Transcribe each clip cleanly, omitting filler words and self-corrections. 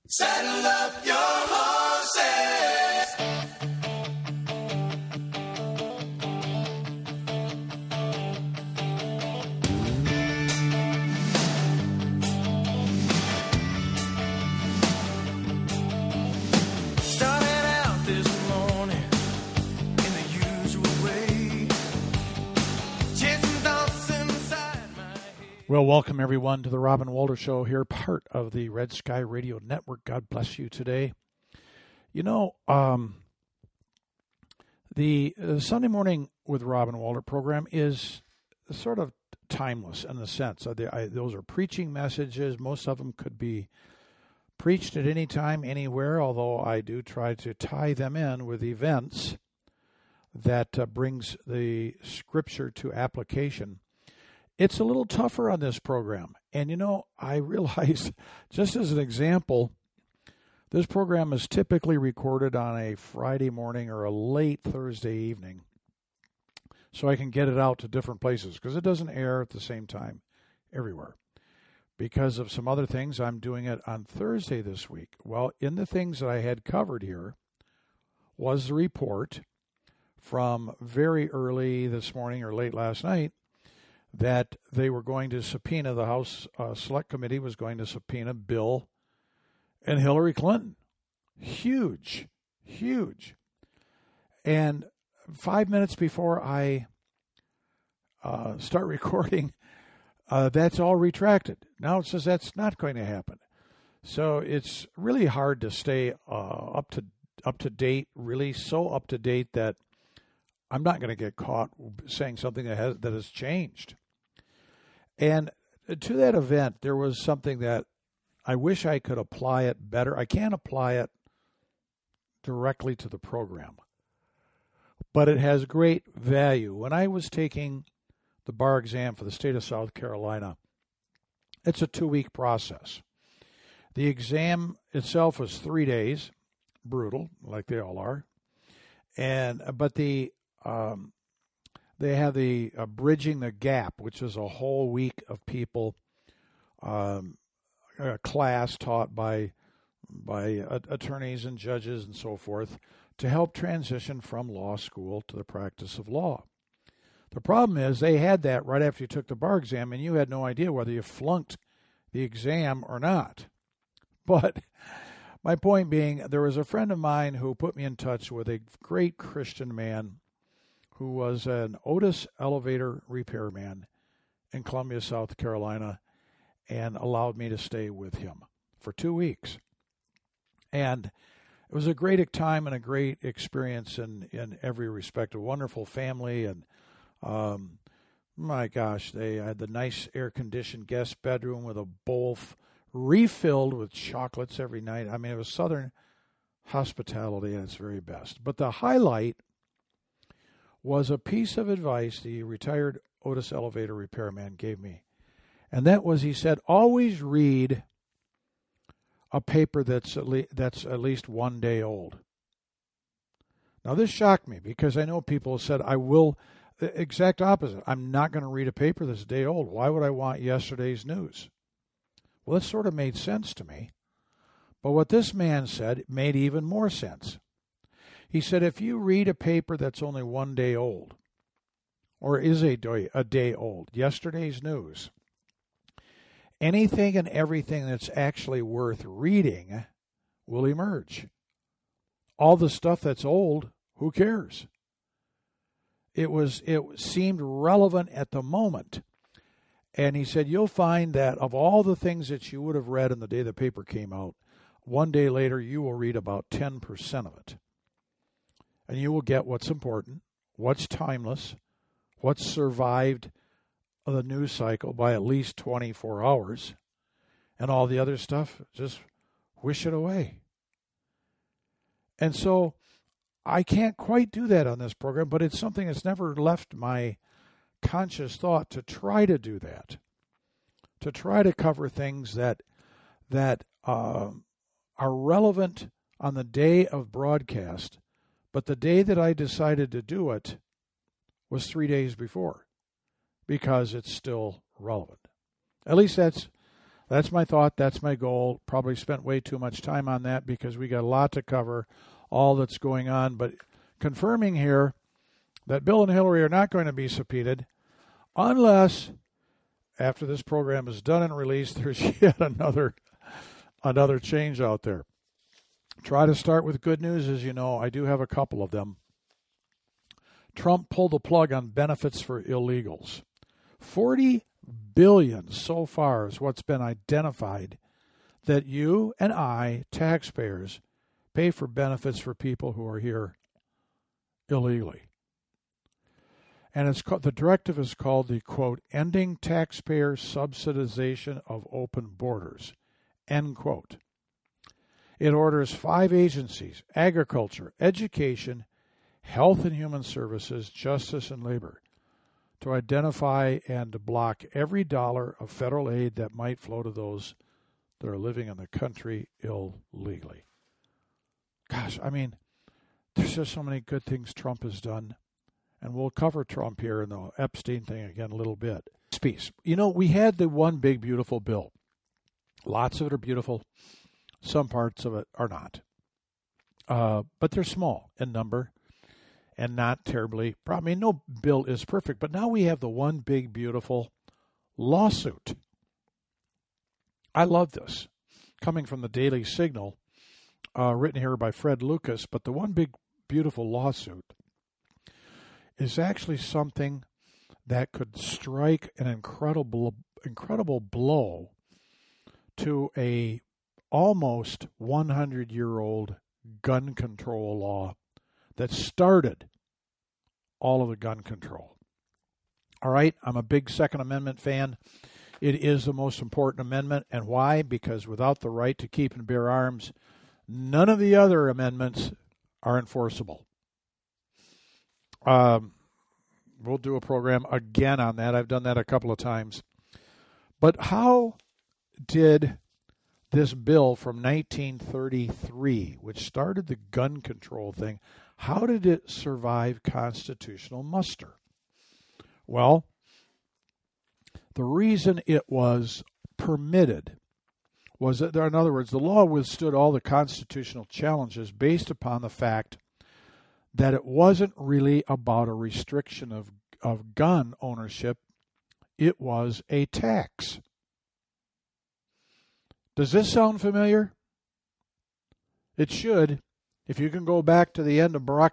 Saddle up your horses. Started out this morning in the usual way. Chasing thoughts inside my head. Well, welcome everyone to the Robin Walter Show here, part of the Red Sky Radio Network. God bless you today. You know, the Sunday Morning with Robin Walter program is sort of timeless in the sense. Those are preaching messages. Most of them could be preached at any time, anywhere, although I do try to tie them in with events that brings the Scripture to application. It's a little tougher on this program. And, you know, I realize, just as an example, this program is typically recorded on a Friday morning or a late Thursday evening, so I can get it out to different places, because it doesn't air at the same time everywhere. Because of some other things, I'm doing it on Thursday this week. Well, in the things that I had covered here was the report from very early this morning or late last night that they were going to subpoena, the House Select Committee was going to subpoena Bill and Hillary Clinton. Huge, huge. And 5 minutes before I start recording, that's all retracted. Now it says that's not going to happen. So it's really hard to stay up to date, really so up to date that I'm not going to get caught saying something that has changed. And to that event, there was something that I wish I could apply it better. I can't apply it directly to the program, but it has great value. When I was taking the bar exam for the state of South Carolina, it's a 2-week process. The exam itself was 3 days, brutal, like they all are, but they have the Bridging the Gap, which is a whole week of people, a class taught by attorneys and judges and so forth to help transition from law school to the practice of law. The problem is they had that right after you took the bar exam, and you had no idea whether you flunked the exam or not. But my point being, there was a friend of mine who put me in touch with a great Christian man who was an Otis elevator repairman in Columbia, South Carolina, and allowed me to stay with him for 2 weeks. And it was a great time and a great experience in every respect. A wonderful family, and my gosh, they had the nice air-conditioned guest bedroom with a bowl refilled with chocolates every night. I mean, it was Southern hospitality at its very best. But the highlight was a piece of advice the retired Otis elevator repairman gave me. And that was, he said, always read a paper that's at least 1 day old. Now, this shocked me because I know people have said, I will, the exact opposite. I'm not going to read a paper that's a day old. Why would I want yesterday's news? Well, that sort of made sense to me. But what this man said made even more sense. He said, if you read a paper that's only 1 day old, or is a day old, yesterday's news, anything and everything that's actually worth reading will emerge. All the stuff that's old, who cares? It seemed relevant at the moment. And he said, you'll find that of all the things that you would have read on the day the paper came out, 1 day later you will read about 10% of it. And you will get what's important, what's timeless, what's survived the news cycle by at least 24 hours, and all the other stuff, just wish it away. And so I can't quite do that on this program, but it's something that's never left my conscious thought to try to do that, to try to cover things that are relevant on the day of broadcast. But the day that I decided to do it was 3 days before, because it's still relevant. At least that's That's my thought. That's my goal. Probably spent way too much time on that because we got a lot to cover, all that's going on. But confirming here that Bill and Hillary are not going to be subpoenaed unless, after this program is done and released, there's yet another change out there. Try to start with good news. As you know, I do have a couple of them. Trump pulled the plug on benefits for illegals. $40 billion so far is what's been identified that you and I, taxpayers, pay for benefits for people who are here illegally. And it's called, the directive is called the, quote, Ending Taxpayer Subsidization of Open Borders, end quote. It orders 5 agencies: agriculture, education, health and human services, justice, and labor, to identify and to block every dollar of federal aid that might flow to those that are living in the country illegally. Gosh, I mean, there's just so many good things Trump has done. And we'll cover Trump here and the Epstein thing again a little bit. Peace. You know, we had the one big beautiful bill. Lots of it are beautiful. Some parts of it are not. But they're small in number and not terribly. I mean, no bill is perfect. But now we have the one big beautiful lawsuit. I love this. Coming from the Daily Signal, written here by Fred Lucas. But the one big beautiful lawsuit is actually something that could strike an incredible blow to a almost 100-year-old gun control law that started all of the gun control. All right, I'm a big Second Amendment fan. It is the most important amendment. And why? Because without the right to keep and bear arms, none of the other amendments are enforceable. We'll do a program again on that. I've done that a couple of times. But how did this bill from 1933, which started the gun control thing, how did it survive constitutional muster? Well, the reason it was permitted was that, in other words, the law withstood all the constitutional challenges based upon the fact that it wasn't really about a restriction of gun ownership. It was a tax. Does this sound familiar? It should. If you can go back to the end of Barack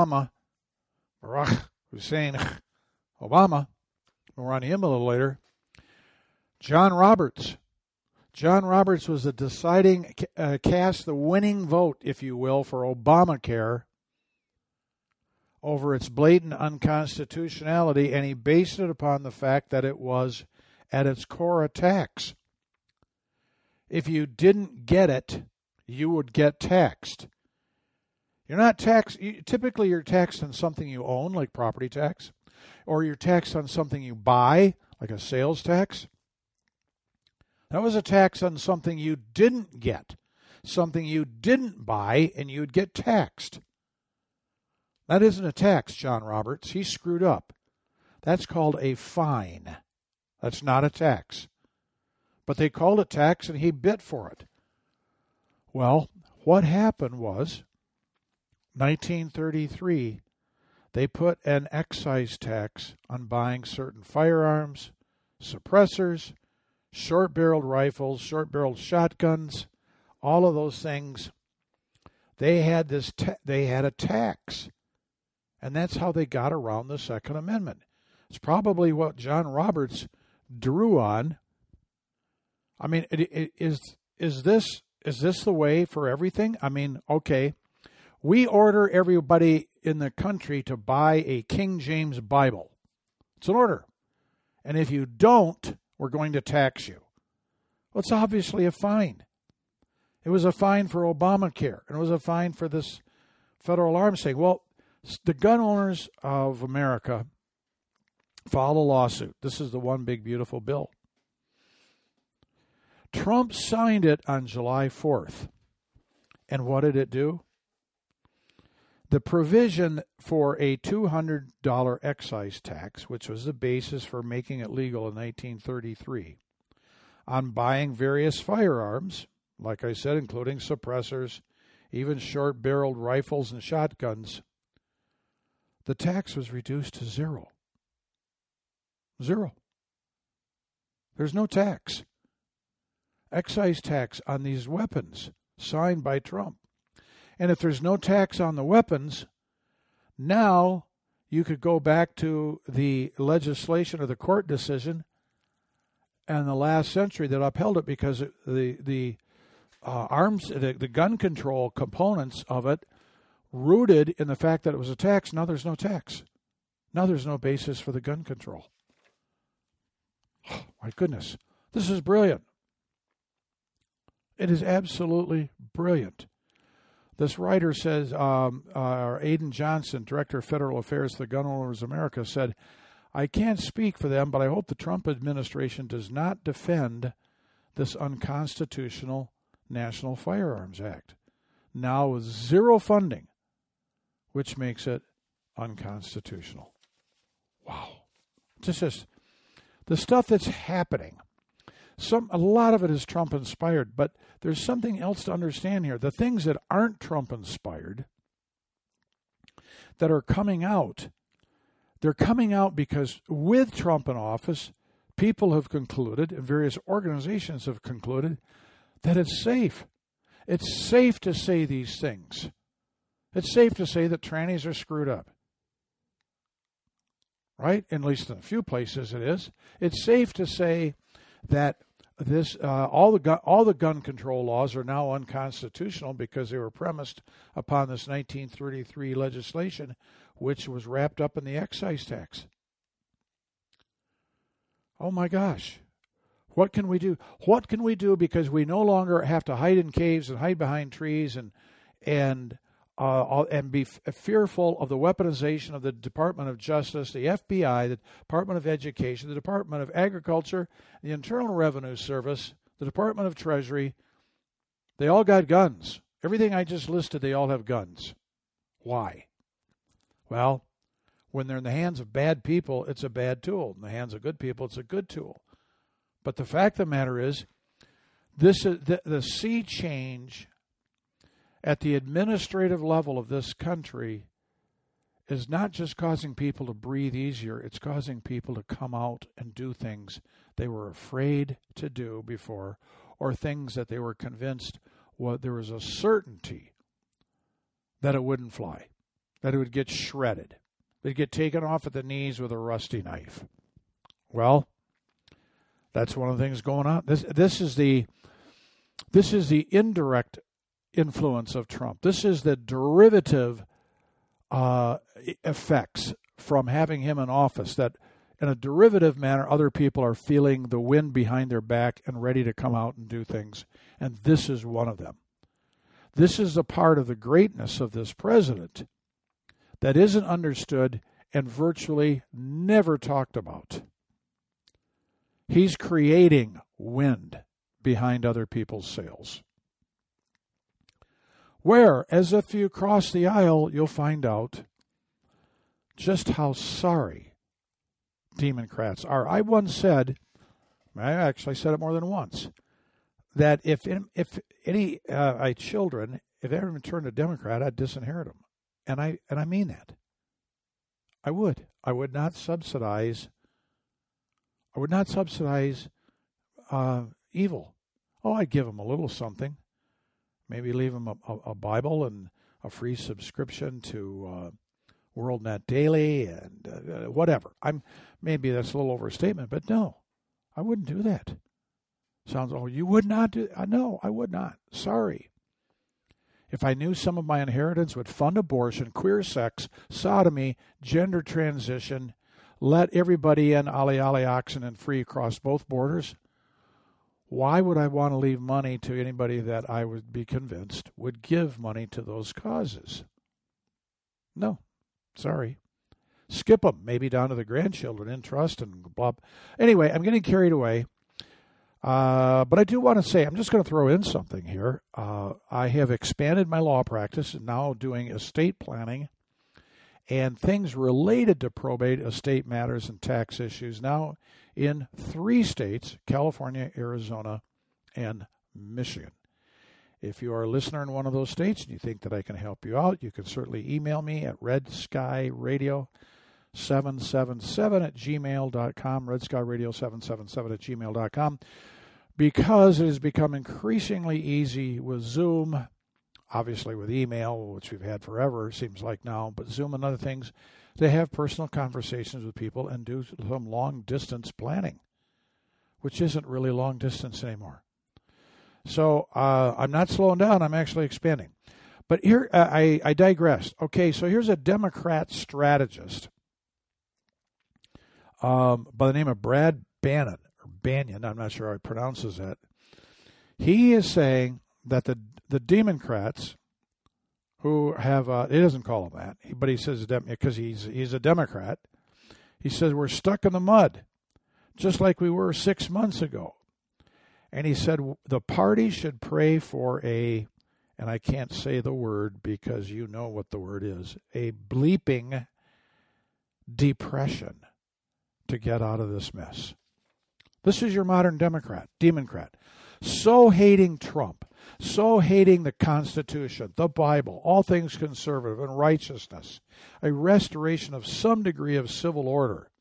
Hussein Obama, we're on him a little later. John Roberts. John Roberts was the deciding, cast the winning vote, if you will, for Obamacare over its blatant unconstitutionality, and he based it upon the fact that it was, at its core, a tax. If you didn't get it, you would get taxed. You're not taxed. Typically, you're taxed on something you own, like property tax, or you're taxed on something you buy, like a sales tax. That was a tax on something you didn't get, something you didn't buy, and you'd get taxed. That isn't a tax, John Roberts. He screwed up. That's called a fine. That's not a tax. But they called it tax, and he bit for it. Well, what happened was, 1933, they put an excise tax on buying certain firearms, suppressors, short-barreled rifles, short-barreled shotguns, all of those things. They had this. They had a tax, and that's how they got around the Second Amendment. It's probably what John Roberts drew on. I mean, is this the way for everything? I mean, okay, we order everybody in the country to buy a King James Bible. It's an order, and if you don't, we're going to tax you. Well, it's obviously a fine. It was a fine for Obamacare, and it was a fine for this federal arms thing. Well, the gun owners of America filed a lawsuit. This is the one big beautiful bill. Trump signed it on July 4th. And what did it do? The provision for a $200 excise tax, which was the basis for making it legal in 1933, on buying various firearms, like I said, including suppressors, even short-barreled rifles and shotguns, the tax was reduced to zero. Zero. There's no tax. Excise tax on these weapons signed by Trump. And if there's no tax on the weapons, now you could go back to the legislation or the court decision in the last century that upheld it, because the gun control components of it rooted in the fact that it was a tax. Now there's no tax. Now there's no basis for the gun control. Oh, my goodness. This is brilliant. It is absolutely brilliant. This writer says, Aidan Johnson, Director of Federal Affairs for the Gun Owners of America, said, I can't speak for them, but I hope the Trump administration does not defend this unconstitutional National Firearms Act, now with zero funding, which makes it unconstitutional. Wow. Just the stuff that's happening. A lot of it is Trump inspired, but there's something else to understand here. The things that aren't Trump inspired, that are coming out, they're coming out because with Trump in office, people have concluded, and various organizations have concluded, that it's safe. It's safe to say these things. It's safe to say that trannies are screwed up. Right? At least in a few places it is. It's safe to say that all the gun control laws are now unconstitutional because they were premised upon this 1933 legislation, which was wrapped up in the excise tax. Oh my gosh. What can we do? What can we do, because we no longer have to hide in caves and hide behind trees and be fearful of the weaponization of the Department of Justice, the FBI, the Department of Education, the Department of Agriculture, the Internal Revenue Service, the Department of Treasury. They all got guns. Everything I just listed, they all have guns. Why? Well, when they're in the hands of bad people, it's a bad tool. In the hands of good people, it's a good tool. But the fact of the matter is, this is the sea change at the administrative level of this country is not just causing people to breathe easier, it's causing people to come out and do things they were afraid to do before, or things that they were convinced there was a certainty that it wouldn't fly, that it would get shredded, they'd get taken off at the knees with a rusty knife. Well, that's one of the things going on. This is the indirect influence of Trump. This is the derivative effects from having him in office, that in a derivative manner other people are feeling the wind behind their back and ready to come out and do things. And this is one of them. This is a part of the greatness of this president that isn't understood and virtually never talked about. He's creating wind behind other people's sails. Whereas if you cross the aisle, you'll find out just how sorry Democrats are. I once said, I actually said it more than once, that if any children, if they ever turned a Democrat, I'd disinherit them. And I mean that. I would. I would not subsidize evil. Oh, I'd give them a little something. Maybe leave them a Bible and a free subscription to WorldNet Daily and whatever. Maybe that's a little overstatement, but no, I wouldn't do that. Sounds, you would not do that? No, I would not. Sorry. If I knew some of my inheritance would fund abortion, queer sex, sodomy, gender transition, let everybody in Ali oxen and free across both borders, why would I want to leave money to anybody that I would be convinced would give money to those causes? No, sorry. Skip them, maybe down to the grandchildren in trust and blah. Anyway, I'm getting carried away. But I do want to say, I'm just going to throw in something here. I have expanded my law practice and now doing estate planning and things related to probate, estate matters, and tax issues now in 3 states, California, Arizona, and Michigan. If you are a listener in one of those states and you think that I can help you out, you can certainly email me at redskyradio777@gmail.com, redskyradio777@gmail.com, because it has become increasingly easy with Zoom, obviously with email, which we've had forever, it seems like now, but Zoom and other things, to have personal conversations with people and do some long-distance planning, which isn't really long distance anymore. So I'm not slowing down. I'm actually expanding. But here, I digressed. Okay, so here's a Democrat strategist by the name of Brad Bannon, or Banyan, I'm not sure how he pronounces that. He is saying that the Democrats who have, he doesn't call them that, but he says, because he's a Democrat, he says we're stuck in the mud, just like we were 6 months ago. And he said the party should pray for and I can't say the word because you know what the word is, a bleeping depression to get out of this mess. This is your modern Democrat. So hating Trump, so hating the Constitution, the Bible, all things conservative and righteousness, a restoration of some degree of civil order,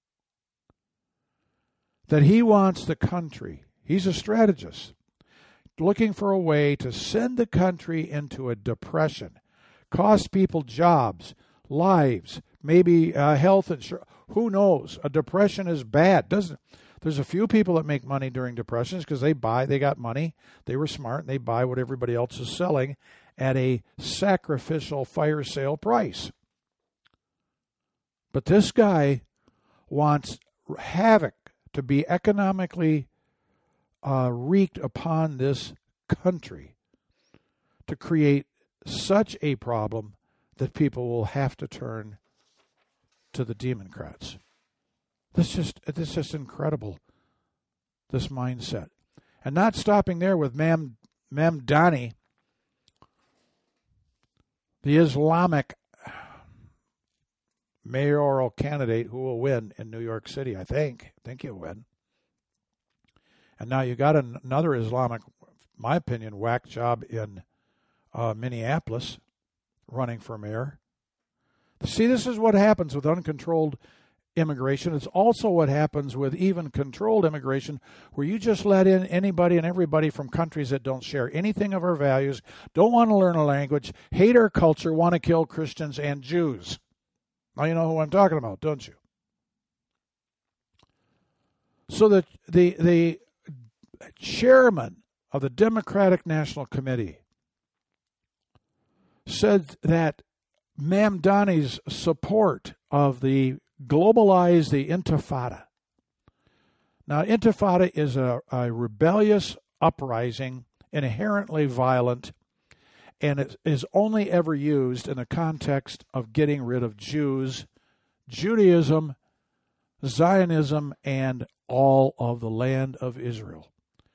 that he wants the country. He's a strategist, looking for a way to send the country into a depression, cost people jobs, lives, maybe health insurance. Who knows? A depression is bad, doesn't it? There's a few people that make money during depressions because they got money, they were smart, and they buy what everybody else is selling at a sacrificial fire sale price. But this guy wants havoc to be economically wreaked upon this country to create such a problem that people will have to turn to the Democrats. This is just incredible, this mindset. And not stopping there with Mamdani, the Islamic mayoral candidate who will win in New York City, I think he'll win. And now you got another Islamic, my opinion, whack job in Minneapolis running for mayor. See, this is what happens with uncontrolled immigration. It's also what happens with even controlled immigration, where you just let in anybody and everybody from countries that don't share anything of our values, don't want to learn a language, hate our culture, want to kill Christians and Jews. Now you know who I'm talking about, don't you? So the chairman of the Democratic National Committee said that Mamdani's support of the Intifada. Now, Intifada is a rebellious uprising, inherently violent, and it is only ever used in the context of getting rid of Jews, Judaism, Zionism, and all of the land of Israel.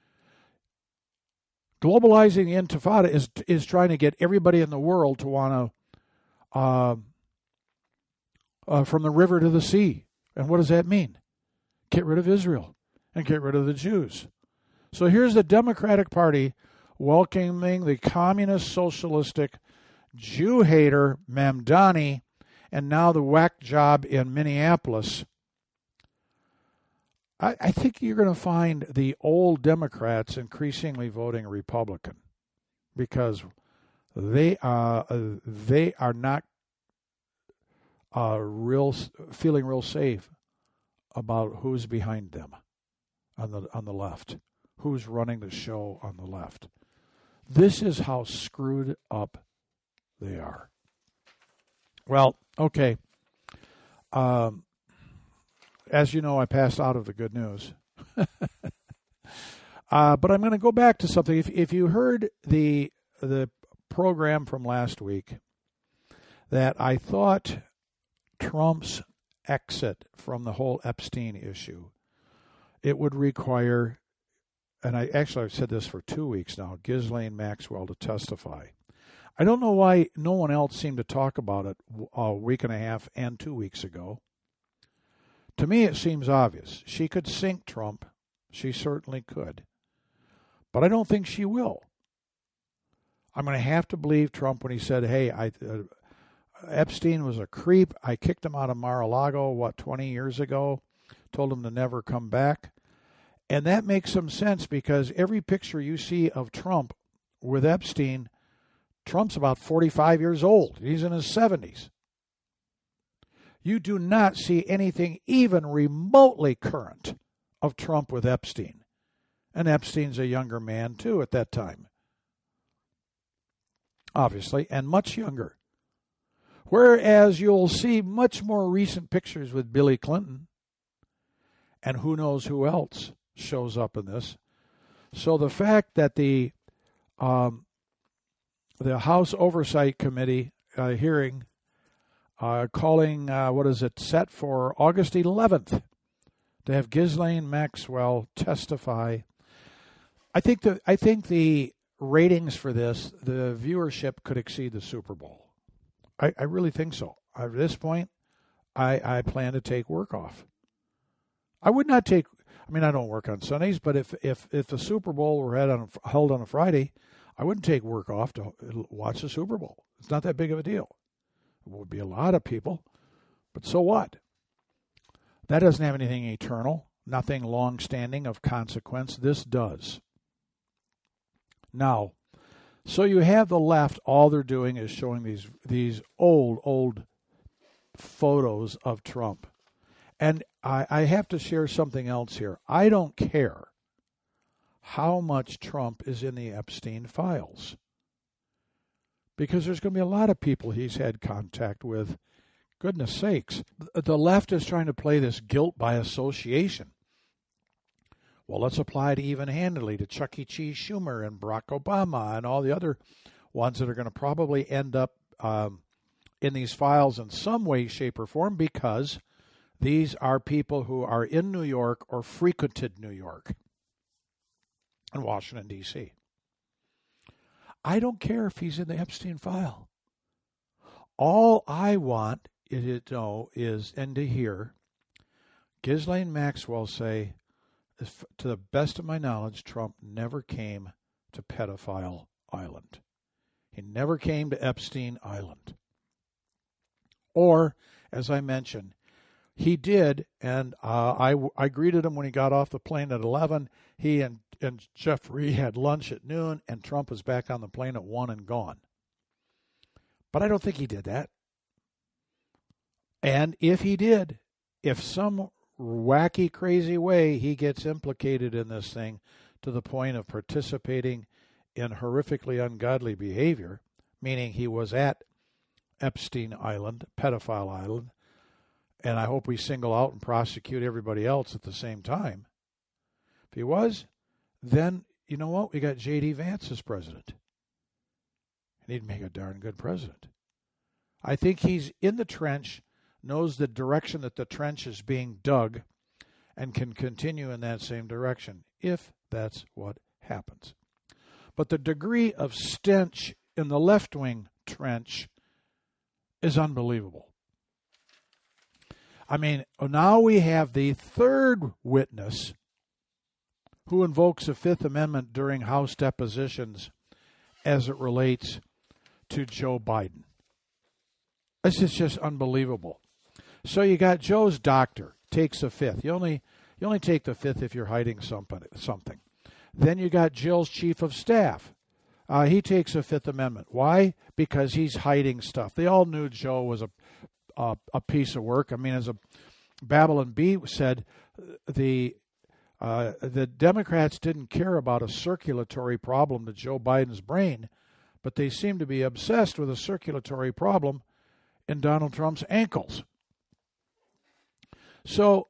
Globalizing the Intifada is trying to get everybody in the world to want to, from the river to the sea. And what does that mean? Get rid of Israel and get rid of the Jews. So here's the Democratic Party welcoming the communist, socialistic, Jew hater Mamdani, and now the whack job in Minneapolis. I think you're going to find the old Democrats increasingly voting Republican because they are not feeling real safe about who's behind them on the left, who's running the show on the left. This is how screwed up they are. Well, okay. As you know, I passed out of the good news. But I'm going to go back to something. If you heard the program from last week, that I thought Trump's exit from the whole Epstein issue, it would require, and I've said this for 2 weeks now, Ghislaine Maxwell to testify. I don't know why no one else seemed to talk about it a week and a half and 2 weeks ago. To me, it seems obvious. She could sink Trump. She certainly could. But I don't think she will. I'm going to have to believe Trump when he said, hey, Epstein was a creep. I kicked him out of Mar-a-Lago, 20 years ago, told him to never come back. And that makes some sense because every picture you see of Trump with Epstein, Trump's about 45 years old. He's in his 70s. You do not see anything even remotely current of Trump with Epstein. And Epstein's a younger man, too, at that time. Obviously, and much younger. Whereas you'll see much more recent pictures with Billy Clinton. And who knows who else shows up in this. So the fact that the House Oversight Committee hearing calling, set for August 11th to have Ghislaine Maxwell testify. I think the ratings for this, the viewership could exceed the Super Bowl. I really think so. At this point, I plan to take work off. I would not take, I don't work on Sundays, but if the Super Bowl were held on a Friday, I wouldn't take work off to watch the Super Bowl. It's not that big of a deal. It would be a lot of people, but so what? That doesn't have anything eternal, nothing long-standing of consequence. This does. Now, so you have the left, all they're doing is showing these old photos of Trump. And I have to share something else here. I don't care how much Trump is in the Epstein files, because there's going to be a lot of people he's had contact with. Goodness sakes. The left is trying to play this guilt by association. Well, let's apply it even-handedly to Chuck E. Cheese Schumer and Barack Obama and all the other ones that are going to probably end up in these files in some way, shape, or form, because these are people who are in New York or frequented New York and Washington, D.C. I don't care if he's in the Epstein file. All I want to know is, and to hear, Ghislaine Maxwell say, to the best of my knowledge, Trump never came to Pedophile Island. He never came to Epstein Island. Or, as I mentioned, he did, and I greeted him when he got off the plane at 11. He and Jeffrey had lunch at noon, and Trump was back on the plane at 1 and gone. But I don't think he did that. And if he did, if some wacky, crazy way he gets implicated in this thing to the point of participating in horrifically ungodly behavior, meaning he was at Epstein Island, Pedophile Island, and I hope we single out and prosecute everybody else at the same time. If he was, then, you know what? We got J.D. Vance as president. And he'd make a darn good president. I think he's in the trench, knows the direction that the trench is being dug, and can continue in that same direction, if that's what happens. But the degree of stench in the left-wing trench is unbelievable. Now we have the third witness who invokes the Fifth Amendment during House depositions as it relates to Joe Biden. This is just unbelievable. So you got Joe's doctor takes the Fifth. You only take the Fifth if you're hiding something. Then you got Jill's chief of staff. He takes the Fifth Amendment. Why? Because he's hiding stuff. They all knew Joe was a piece of work. As a Babylon Bee said, the Democrats didn't care about a circulatory problem to Joe Biden's brain, but they seem to be obsessed with a circulatory problem in Donald Trump's ankles. So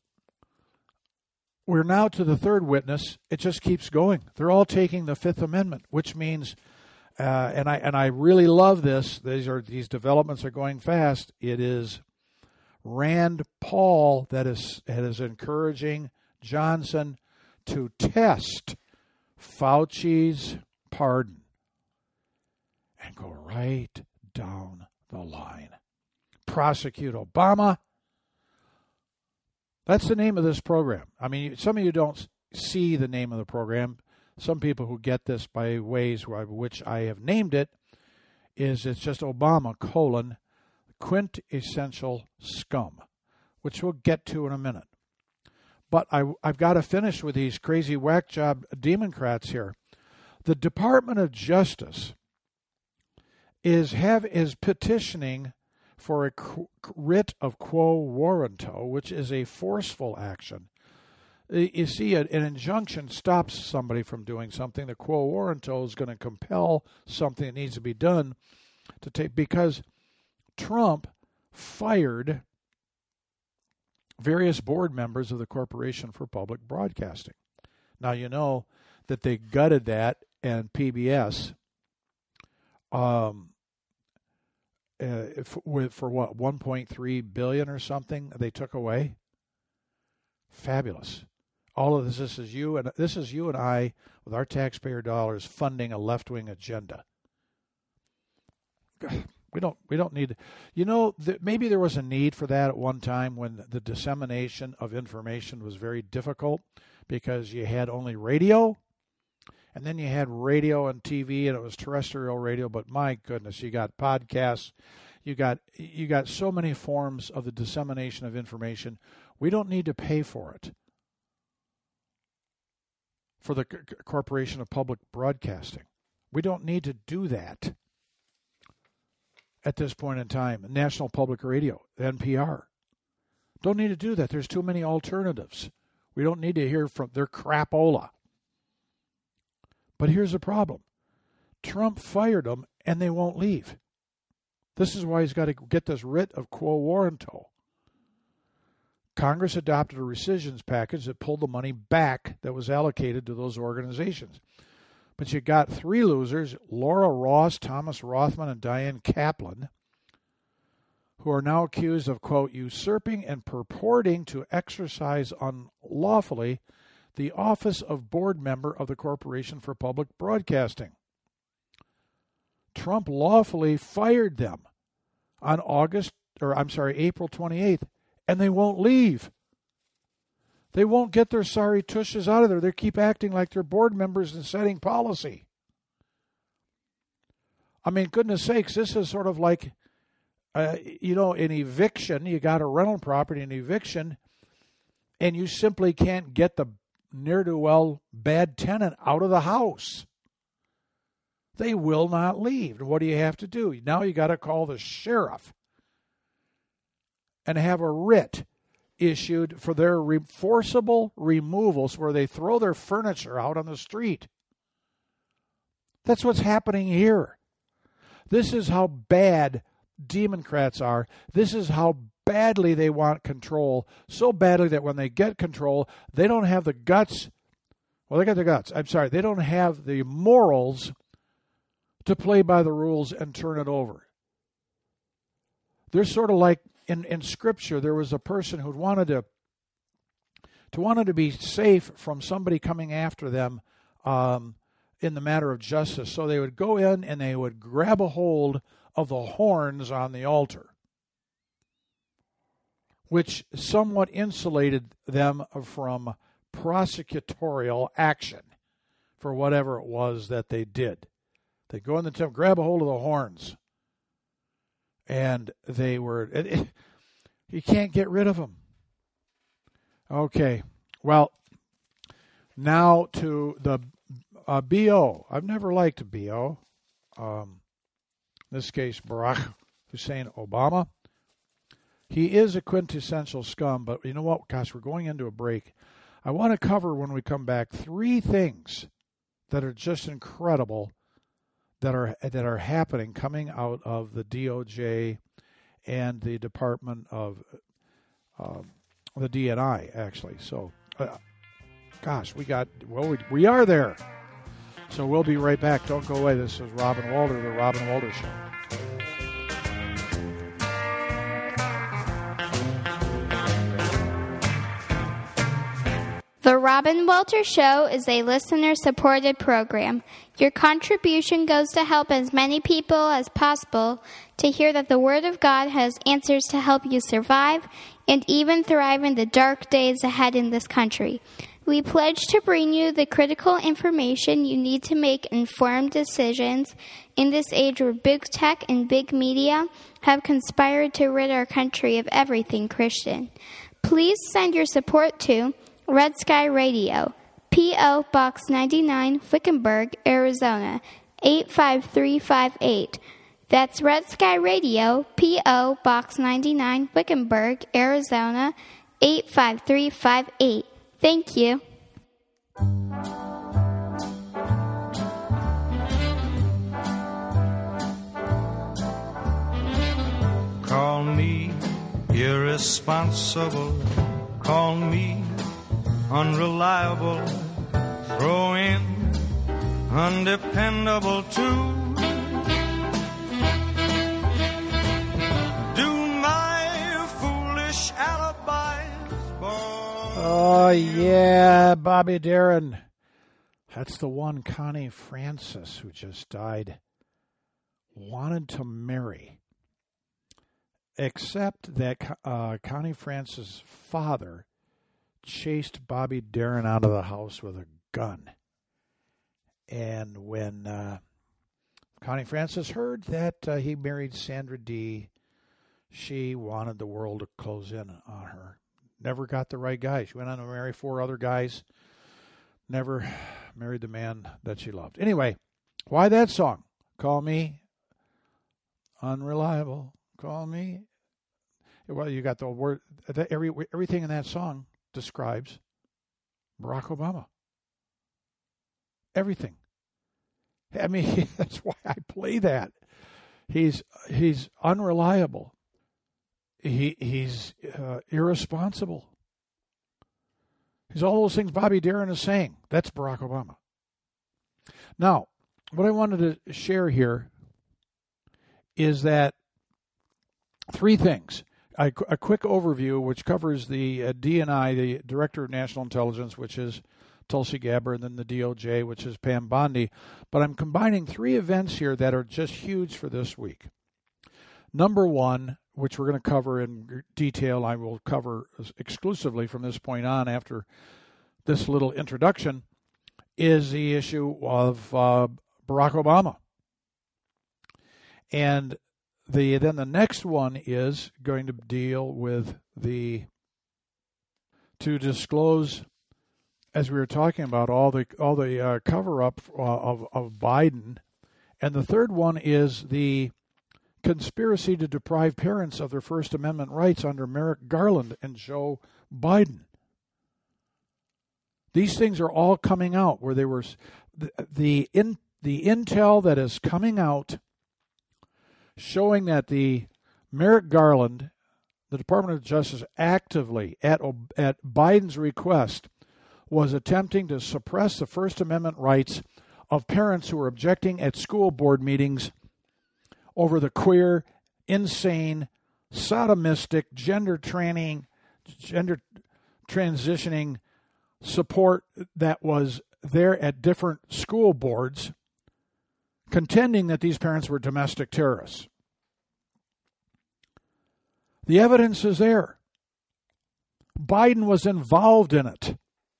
we're now to the third witness. It just keeps going. They're all taking the Fifth Amendment, which means, and I really love this. These developments are going fast. It is Rand Paul that is encouraging Johnson to test Fauci's pardon and go right down the line. Prosecute Obama, That's the name of this program. I mean, some of you don't see the name of the program. Some people who get this by ways by which I have named it it's just Obama, quintessential scum, which we'll get to in a minute. But I've got to finish with these crazy whack job Democrats here. The Department of Justice is petitioning for a writ of quo warranto, which is a forceful action. You see, an injunction stops somebody from doing something. The quo warranto is going to compel something that needs to be done because Trump fired various board members of the Corporation for Public Broadcasting. Now, you know that they gutted that, and PBS for what, $1.3 billion or something they took away. Fabulous. All of this is you and I with our taxpayer dollars funding a left-wing agenda. We don't need. You know, maybe there was a need for that at one time when the dissemination of information was very difficult because you had only radio, and then you had radio and TV, and it was terrestrial radio. But my goodness, you got podcasts, you got so many forms of the dissemination of information. We don't need to pay for it. For the Corporation of Public Broadcasting, we don't need to do that. At this point in time, National Public Radio, NPR. Don't need to do that. There's too many alternatives. We don't need to hear from their crapola. But here's the problem. Trump fired them, and they won't leave. This is why he's got to get this writ of quo warranto. Congress adopted a rescissions package that pulled the money back that was allocated to those organizations. But you got three losers, Laura Ross, Thomas Rothman, and Diane Kaplan, who are now accused of, quote, usurping and purporting to exercise unlawfully the office of board member of the Corporation for Public Broadcasting. Trump lawfully fired them on April 28th, and they won't leave. They won't get their sorry tushes out of there. They keep acting like they're board members and setting policy. I mean, goodness sakes, this is sort of like, an eviction. You got a rental property, an eviction, and you simply can't get the ne'er-do-well bad tenant out of the house. They will not leave. What do you have to do? Now you got to call the sheriff and have a writ issued for their forcible removals where they throw their furniture out on the street. That's what's happening here. This is how bad Democrats are. This is how badly they want control. So badly that when they get control, they don't have the guts. Well, they got the guts. They don't have the morals to play by the rules and turn it over. They're sort of like in Scripture, there was a person who wanted to be safe from somebody coming after them in the matter of justice. So they would go in and they would grab a hold of the horns on the altar, which somewhat insulated them from prosecutorial action for whatever it was that they did. They go in the temple, grab a hold of the horns. And they were, you can't get rid of them. Okay, well, now to the BO. I've never liked a BO. In this case, Barack Hussein Obama. He is a quintessential scum, but you know what? Gosh, we're going into a break. I want to cover when we come back 3 things that are just incredible that are happening coming out of the DOJ and the Department of the DNI, actually. So, gosh, we are there. So we'll be right back. Don't go away. This is Robin Walter, The Robin Walter Show. The Robin Walter Show is a listener-supported program. Your contribution goes to help as many people as possible to hear that the Word of God has answers to help you survive and even thrive in the dark days ahead in this country. We pledge to bring you the critical information you need to make informed decisions in this age where big tech and big media have conspired to rid our country of everything Christian. Please send your support to Red Sky Radio, P.O. Box 99, Wickenburg, Arizona, 85358. That's Red Sky Radio, P.O. Box 99, Wickenburg, Arizona, 85358. Thank you. Call me irresponsible, call me unreliable, throw in undependable too. Do my foolish alibis, boy. Oh, yeah, Bobby Darin. That's the one Connie Francis, who just died, wanted to marry. Except that Connie Francis' father chased Bobby Darin out of the house with a gun. And when Connie Francis heard that he married Sandra Dee, she wanted the world to close in on her. Never got the right guy. She went on to marry 4 other guys. Never married the man that she loved. Anyway, why that song? Call me unreliable. Call me. Well, you got the word. Everything in that song describes Barack Obama. Everything. I mean, that's why I play that. He's unreliable. He's irresponsible. He's all those things Bobby Darin is saying. That's Barack Obama. Now, what I wanted to share here is that 3 things. A quick overview, which covers the DNI, the Director of National Intelligence, which is Tulsi Gabbard, and then the DOJ, which is Pam Bondi. But I'm combining 3 events here that are just huge for this week. Number 1, which we're going to cover in detail, I will cover exclusively from this point on after this little introduction, is the issue of Barack Obama. And then the next one is going to deal with to disclose, as we were talking about, all the cover up of Biden, and the third one is the conspiracy to deprive parents of their First Amendment rights under Merrick Garland and Joe Biden. These things are all coming out where they were the intel that is coming out, showing that the Merrick Garland, the Department of Justice, actively, at Biden's request, was attempting to suppress the First Amendment rights of parents who were objecting at school board meetings over the queer, insane, sodomistic, gender transitioning support that was there at different school boards, contending that these parents were domestic terrorists. The evidence is there. Biden was involved in it.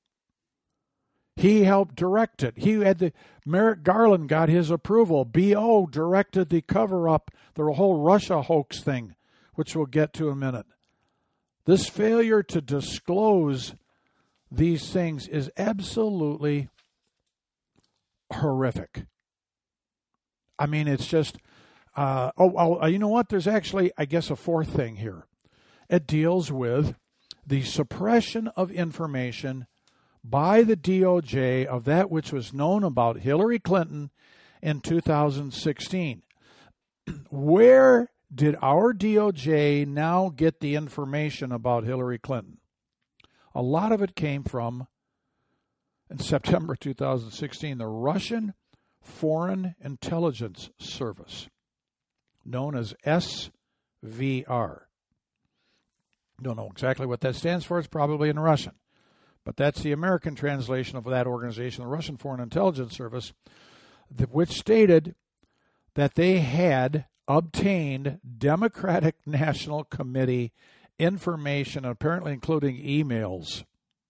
He helped direct it. Merrick Garland got his approval. BO directed the cover-up, the whole Russia hoax thing, which we'll get to in a minute. This failure to disclose these things is absolutely horrific. I mean, it's just, you know what? There's actually, I guess, a 4th thing here. It deals with the suppression of information by the DOJ of that which was known about Hillary Clinton in 2016. Where did our DOJ now get the information about Hillary Clinton? A lot of it came from, in September 2016, the Russian Foreign Intelligence Service, known as SVR. Don't know exactly what that stands for. It's probably in Russian. But that's the American translation of that organization, the Russian Foreign Intelligence Service. which stated that they had obtained Democratic National Committee information, apparently including emails,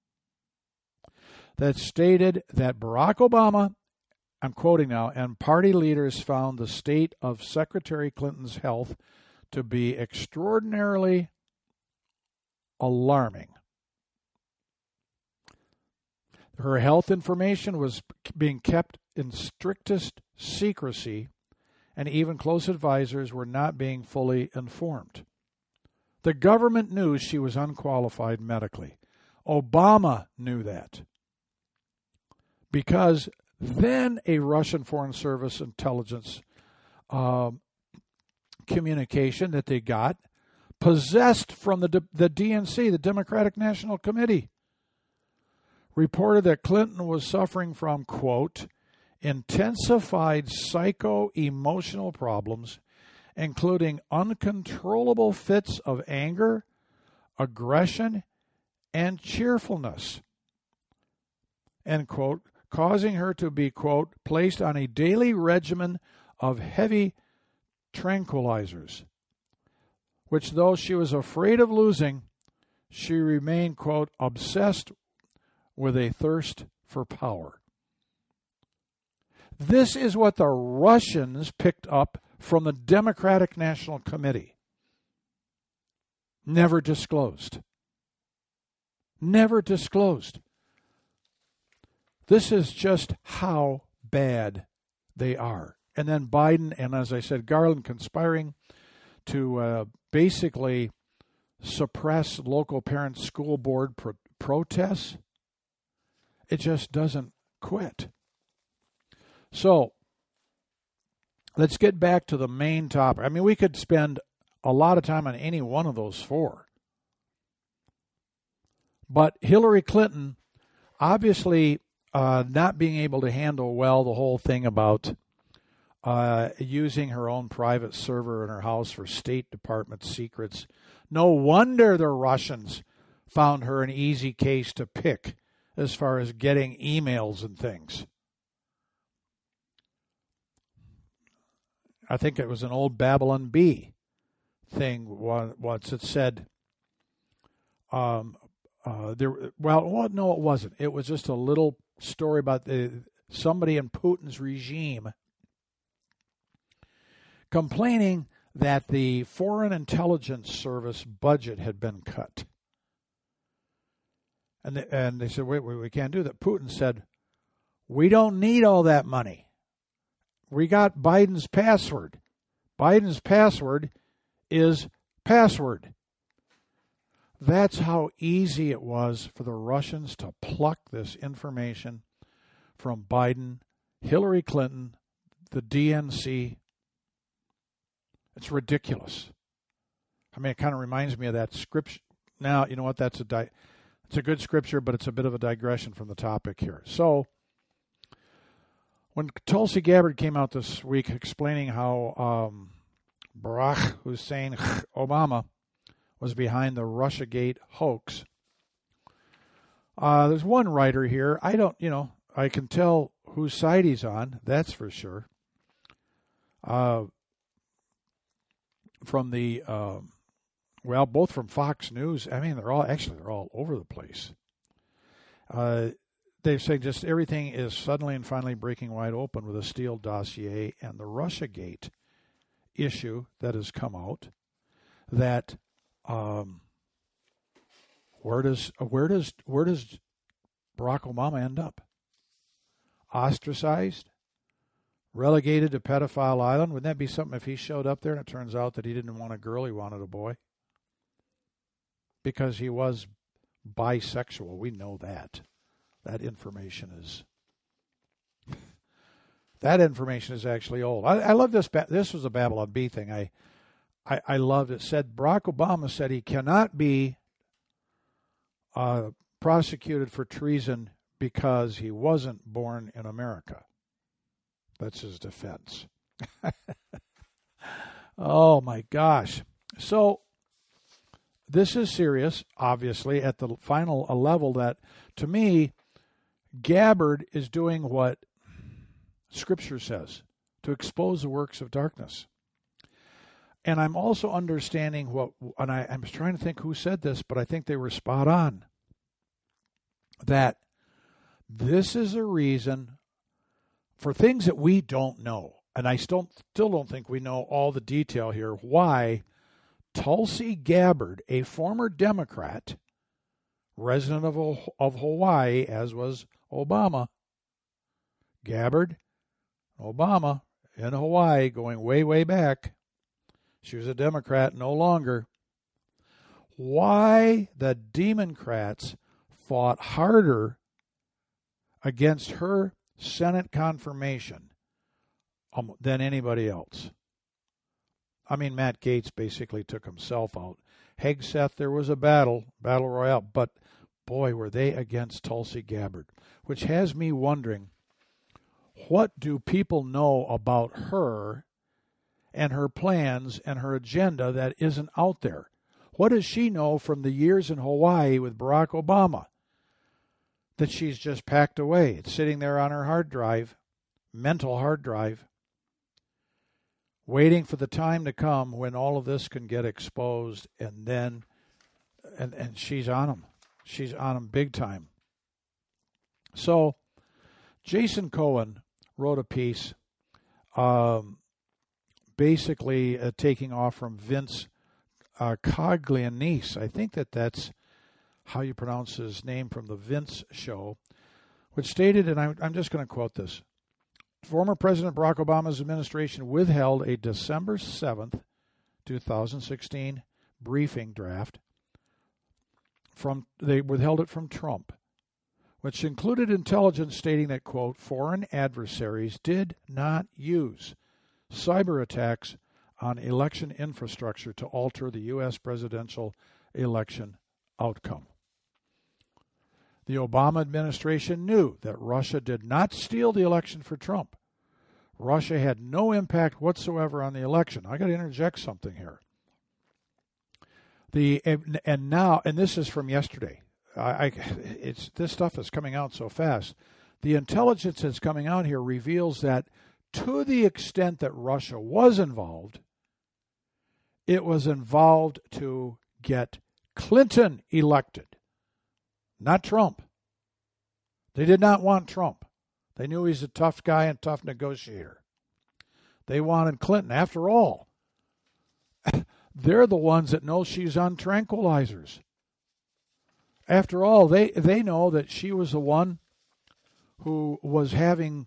that stated that Barack Obama, I'm quoting now, and party leaders found the state of Secretary Clinton's health to be extraordinarily alarming. Her health information was being kept in strictest secrecy, and even close advisors were not being fully informed. The government knew she was unqualified medically. Obama knew that, because then a Russian Foreign Service intelligence communication that they got, possessed from the DNC, the Democratic National Committee, reported that Clinton was suffering from, quote, intensified psycho-emotional problems, including uncontrollable fits of anger, aggression, and cheerfulness, end quote, causing her to be, quote, placed on a daily regimen of heavy tranquilizers, which, though she was afraid of losing, she remained, quote, obsessed with a thirst for power. This is what the Russians picked up from the Democratic National Committee. Never disclosed. Never disclosed. This is just how bad they are. And then Biden and, as I said, Garland conspiring to basically suppress local parent school board protests. It just doesn't quit. So, let's get back to the main topic. I mean, we could spend a lot of time on any one of those four. But Hillary Clinton, obviously not being able to handle well the whole thing about using her own private server in her house for State Department secrets. No wonder the Russians found her an easy case to pick as far as getting emails and things. I think it was an old Babylon Bee thing once. It said, no, it wasn't. It was just a little story about somebody in Putin's regime complaining that the Foreign Intelligence Service budget had been cut. And they said, wait, we can't do that. Putin said, we don't need all that money. We got Biden's password. Biden's password is password. That's how easy it was for the Russians to pluck this information from Biden, Hillary Clinton, the DNC. It's ridiculous. I mean, it kind of reminds me of that scripture. Now, you know what? It's a good scripture, but it's a bit of a digression from the topic here. So, when Tulsi Gabbard came out this week explaining how Barack Hussein Obama was behind the Russiagate hoax, there's one writer here. I can tell whose side he's on. That's for sure. From the both from Fox News. I mean, they're all over the place. They're saying just everything is suddenly and finally breaking wide open with the Steele dossier and the Russiagate issue that has come out. That where does Barack Obama end up? Ostracized? Relegated to Pedophile Island? Wouldn't that be something if he showed up there and it turns out that he didn't want a girl, he wanted a boy? Because he was bisexual. We know that. That information is actually old. I love this. This was a Babylon Bee thing. I loved it. It said Barack Obama said he cannot be prosecuted for treason because he wasn't born in America. That's his defense. Oh my gosh. So this is serious, obviously, at the final level that, to me, Gabbard is doing what Scripture says, to expose the works of darkness. And I'm also understanding and I'm trying to think who said this, but I think they were spot on, that this is a reason for things that we don't know. And I still don't think we know all the detail here, why Tulsi Gabbard, a former Democrat, resident of Hawaii, as was Obama, Gabbard, Obama, in Hawaii, going way, way back. She was a Democrat, no longer. Why the Democrats fought harder against her Senate confirmation than anybody else. I mean, Matt Gaetz basically took himself out. Hegseth, there was a battle royale, but boy, were they against Tulsi Gabbard, which has me wondering, what do people know about her and her plans and her agenda that isn't out there? What does she know from the years in Hawaii with Barack Obama that she's just packed away? It's sitting there on her hard drive, mental hard drive, waiting for the time to come when all of this can get exposed, and then and she's on them. She's on them big time. So Jason Cohen wrote a piece basically taking off from Vince Coglianese. I think that's how you pronounce his name, from the Vince Show, which stated, and I'm just going to quote this, former President Barack Obama's administration withheld a December 7th, 2016 briefing draft. They withheld it from Trump, which included intelligence stating that, quote, foreign adversaries did not use cyber attacks on election infrastructure to alter the U.S. presidential election outcome. The Obama administration knew that Russia did not steal the election for Trump. Russia had no impact whatsoever on the election. I got to interject something here. And this is from yesterday. This stuff is coming out so fast. The intelligence that's coming out here reveals that to the extent that Russia was involved, it was involved to get Clinton elected, not Trump. They did not want Trump. They knew he's a tough guy and tough negotiator. They wanted Clinton. After all, they're the ones that know she's on tranquilizers. After all, they know that she was the one who was having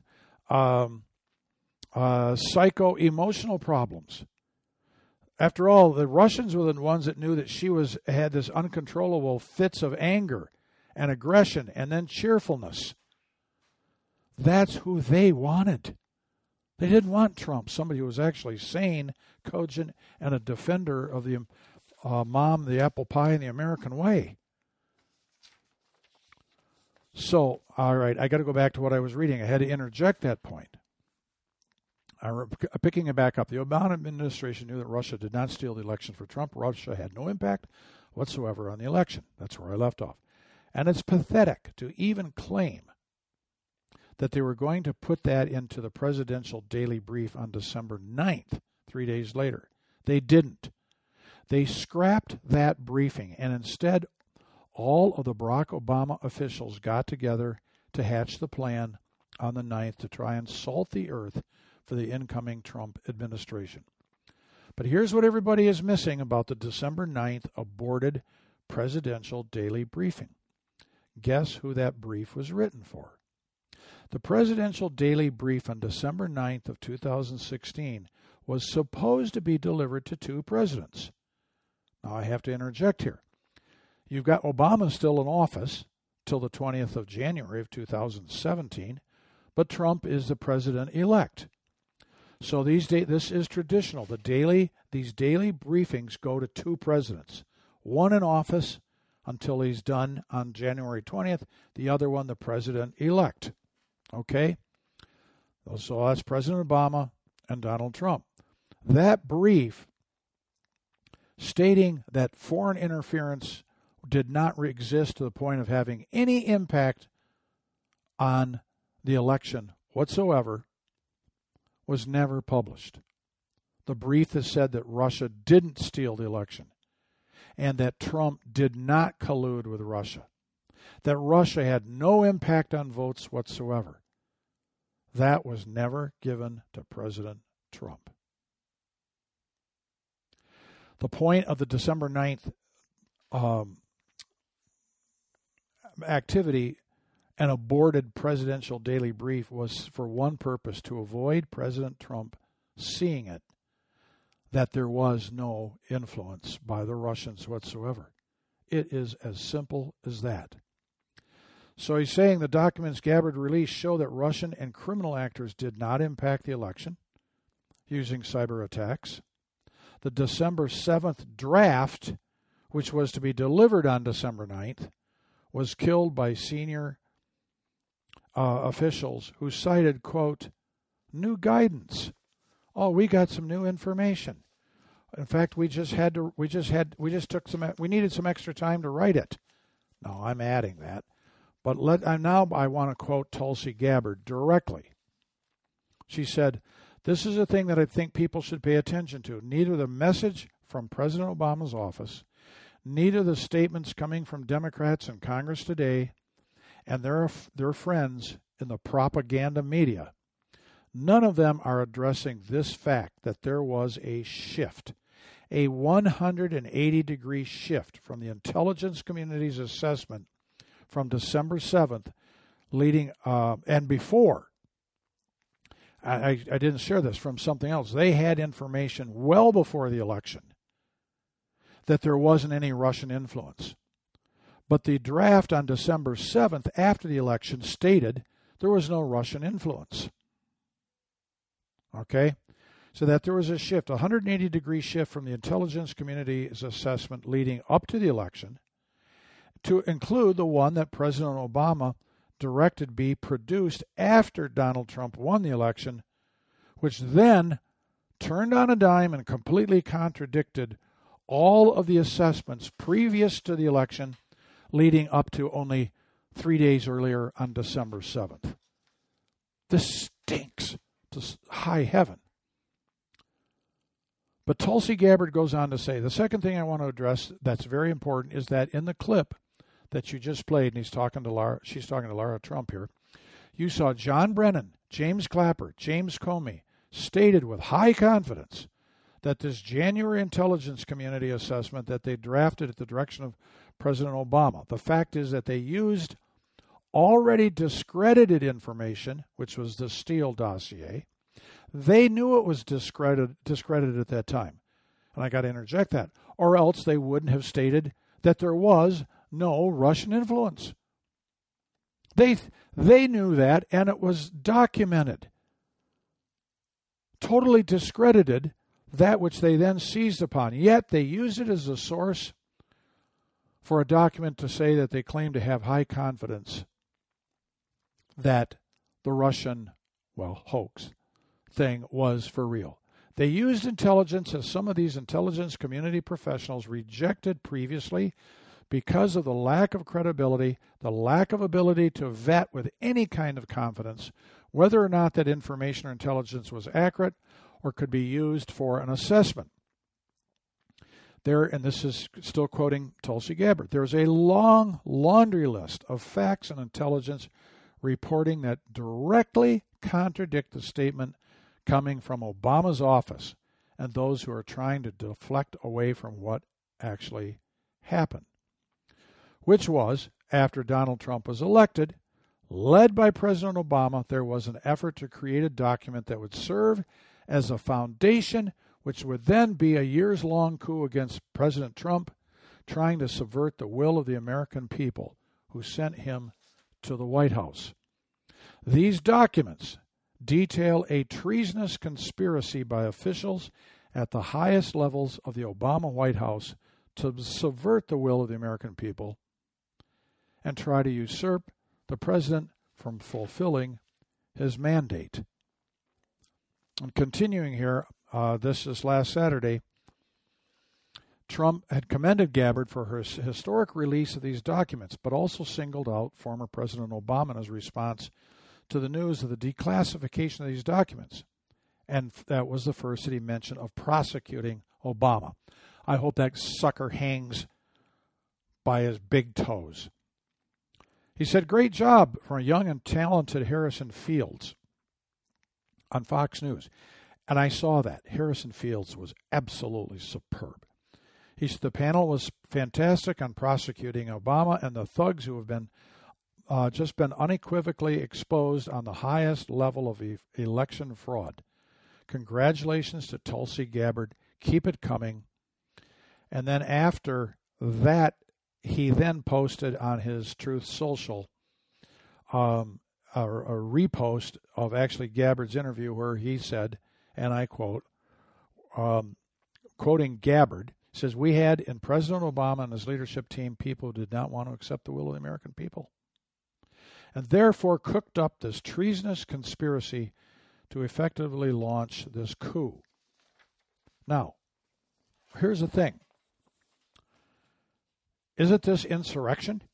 psycho-emotional problems. After all, the Russians were the ones that knew that she had this uncontrollable fits of anger and aggression and then cheerfulness. That's who they wanted. They didn't want Trump, somebody who was actually sane, cogent, and a defender of the mom, the apple pie, and the American way. So, all right, I got to go back to what I was reading. I had to interject that point. Picking it back up, the Obama administration knew that Russia did not steal the election for Trump. Russia had no impact whatsoever on the election. That's where I left off. And it's pathetic to even claim that they were going to put that into the presidential daily brief on December 9th, 3 days later. They didn't. They scrapped that briefing, and instead all of the Barack Obama officials got together to hatch the plan on the 9th to try and salt the earth for the incoming Trump administration. But here's what everybody is missing about the December 9th aborted presidential daily briefing. Guess who that brief was written for? The presidential daily brief on December 9th of 2016 was supposed to be delivered to two presidents. Now I have to interject here. You've got Obama still in office till the 20th of January of 2017, but Trump is the president-elect. So this is traditional. These daily briefings go to two presidents, one in office until he's done on January 20th, the other one the president-elect. Okay? So that's President Obama and Donald Trump. That brief stating that foreign interference did not exist to the point of having any impact on the election whatsoever was never published. The brief has said that Russia didn't steal the election and that Trump did not collude with Russia, that Russia had no impact on votes whatsoever. That was never given to President Trump. The point of the December 9th activity, an aborted presidential daily brief, was for one purpose: to avoid President Trump seeing it, that there was no influence by the Russians whatsoever. It is as simple as that. So he's saying the documents Gabbard released show that Russian and criminal actors did not impact the election using cyber attacks. The December 7th draft, which was to be delivered on December 9th, was killed by senior officials who cited, quote, new guidance. Oh, we got some new information. In fact, we needed some extra time to write it. No, I'm adding that. But now I want to quote Tulsi Gabbard directly. She said, this is a thing that I think people should pay attention to. Neither the message from President Obama's office, neither the statements coming from Democrats in Congress today and their friends in the propaganda media, none of them are addressing this fact that there was a shift, a 180-degree shift from the intelligence community's assessment from December 7th leading and before. I didn't share this from something else. They had information well before the election that there wasn't any Russian influence. But the draft on December 7th after the election stated there was no Russian influence. Okay? So that there was a shift, a 180-degree shift from the intelligence community's assessment leading up to the election to include the one that President Obama directed be produced after Donald Trump won the election, which then turned on a dime and completely contradicted all of the assessments previous to the election leading up to only 3 days earlier on December 7th. This stinks to high heaven. But Tulsi Gabbard goes on to say, the second thing I want to address that's very important is that in the clip that you just played, and she's talking to Lara Trump here, you saw John Brennan, James Clapper, James Comey stated with high confidence that this January intelligence community assessment that they drafted at the direction of President Obama, the fact is that they used already discredited information, which was the Steele dossier. They knew it was discredited at that time. And I got to interject that. Or else they wouldn't have stated that there was no Russian influence. They knew that, and it was documented. Totally discredited that which they then seized upon. Yet they used it as a source for a document to say that they claim to have high confidence that the Russian, hoax thing was for real. They used intelligence as some of these intelligence community professionals rejected previously because of the lack of credibility, the lack of ability to vet with any kind of confidence whether or not that information or intelligence was accurate or could be used for an assessment. There, and this is still quoting Tulsi Gabbard, there's a long laundry list of facts and intelligence reporting that directly contradict the statement coming from Obama's office and those who are trying to deflect away from what actually happened, which was, after Donald Trump was elected, led by President Obama, there was an effort to create a document that would serve as a foundation, which would then be a years-long coup against President Trump, trying to subvert the will of the American people who sent him to the White House. These documents detail a treasonous conspiracy by officials at the highest levels of the Obama White House to subvert the will of the American people and try to usurp the president from fulfilling his mandate. And continuing here, this is last Saturday, Trump had commended Gabbard for her historic release of these documents, but also singled out former President Obama in his response to the news of the declassification of these documents, And that was the first that he mentioned of prosecuting Obama. I hope that sucker hangs by his big toes. He said, great job from a young and talented Harrison Fields on Fox News. And I saw that. Harrison Fields was absolutely superb. He said the panel was fantastic on prosecuting Obama and the thugs who have been just been unequivocally exposed on the highest level of election fraud. Congratulations to Tulsi Gabbard. Keep it coming. And then after that, he then posted on his Truth Social a repost of actually Gabbard's interview where he said, and I quote, quoting Gabbard, says, we had in President Obama and his leadership team people who did not want to accept the will of the American people, and therefore cooked up this treasonous conspiracy to effectively launch this coup. Now, here's the thing. Isn't this insurrection?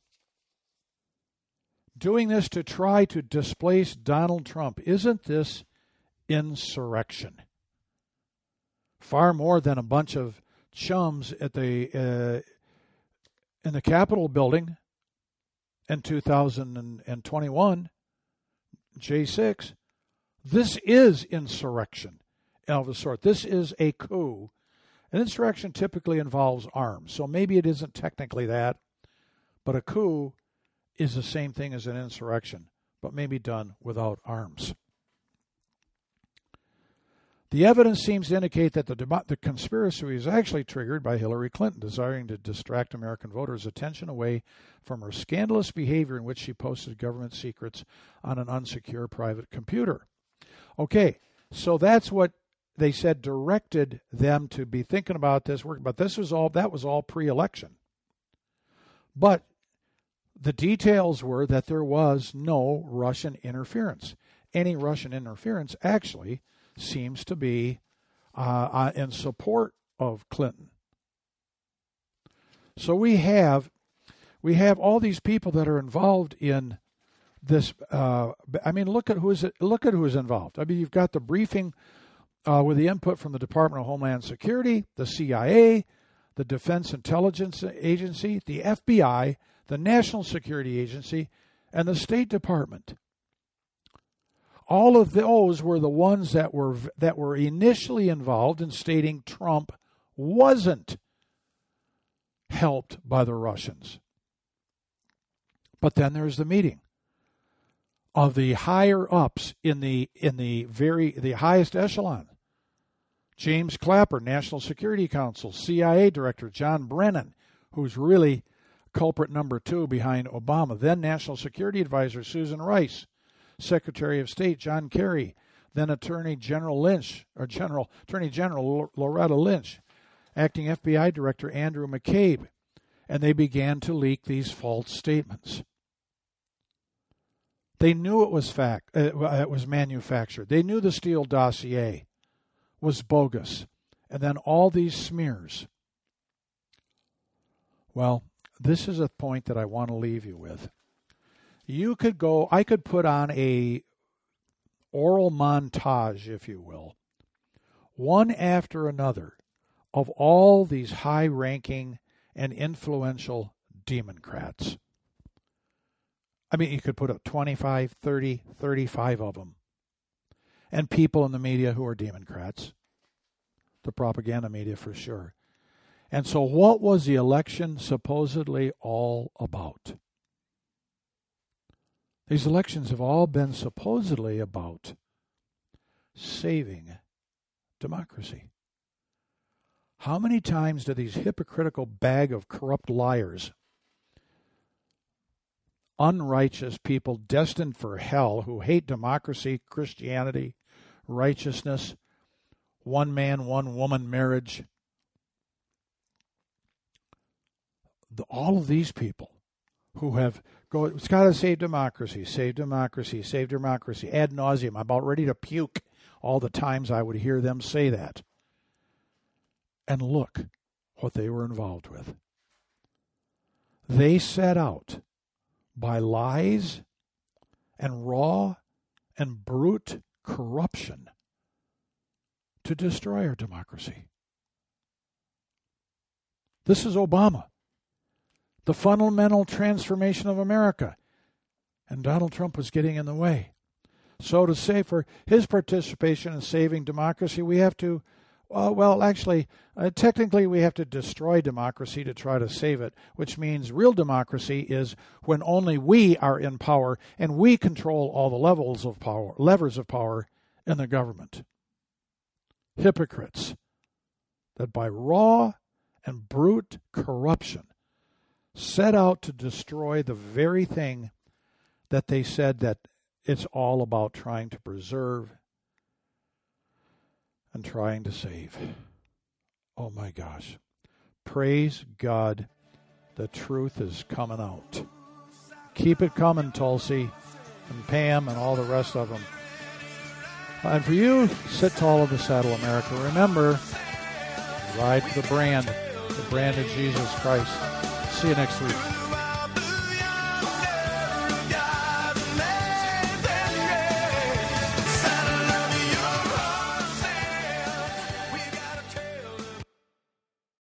Doing this to try to displace Donald Trump, isn't this insurrection? Far more than a bunch of chums at in the Capitol building in 2021, J6. This is insurrection of a sort. This is a coup. An insurrection typically involves arms, so maybe it isn't technically that, but a coup is the same thing as an insurrection, but maybe done without arms. The evidence seems to indicate that the conspiracy was actually triggered by Hillary Clinton, desiring to distract American voters' attention away from her scandalous behavior in which she posted government secrets on an unsecure private computer. Okay, so that's what they said directed them to be thinking about this work, but that was all pre-election. But the details were that there was no Russian interference. Any Russian interference actually seems to be in support of Clinton. So we have all these people that are involved in this. Look at who's involved. I mean, you've got the briefing with the input from the Department of Homeland Security, the CIA, the Defense Intelligence Agency, the FBI, the National Security Agency, and the State Department. All of those were the ones that were initially involved in stating Trump wasn't helped by the Russians. But then there's the meeting of the higher ups in the highest echelon. James Clapper, National Security Council, CIA Director John Brennan, who's really culprit number 2 behind Obama, then National Security Advisor Susan Rice, Secretary of State John Kerry, then Attorney General Loretta Lynch, Acting FBI Director Andrew McCabe, and they began to leak these false statements. They knew it was manufactured. They knew the Steele dossier was bogus, and then all these smears. Well, this is a point that I want to leave you with. I could put on a oral montage, if you will, one after another, of all these high-ranking and influential Democrats. I mean, you could put up 25, 30, 35 of them. And people in the media who are Democrats. The propaganda media for sure. And so what was the election supposedly all about? These elections have all been supposedly about saving democracy. How many times do these hypocritical bag of corrupt liars, unrighteous people destined for hell who hate democracy, Christianity, righteousness, one man, one woman marriage, all of these people who have it's got to save democracy, save democracy, save democracy, ad nauseum. I'm about ready to puke all the times I would hear them say that. And look what they were involved with. They set out by lies and raw and brute corruption to destroy our democracy. This is Obama, the fundamental transformation of America. And Donald Trump was getting in the way. So to say for his participation in saving democracy, we have to, technically we have to destroy democracy to try to save it, which means real democracy is when only we are in power and we control all the levers of power in the government. Hypocrites that by raw and brute corruption set out to destroy the very thing that they said that it's all about trying to preserve and trying to save. Oh my gosh. Praise God, the truth is coming out. Keep it coming, Tulsi and Pam and all the rest of them. And for you, sit tall of the saddle, America. Remember, ride for the brand of Jesus Christ. See you next week.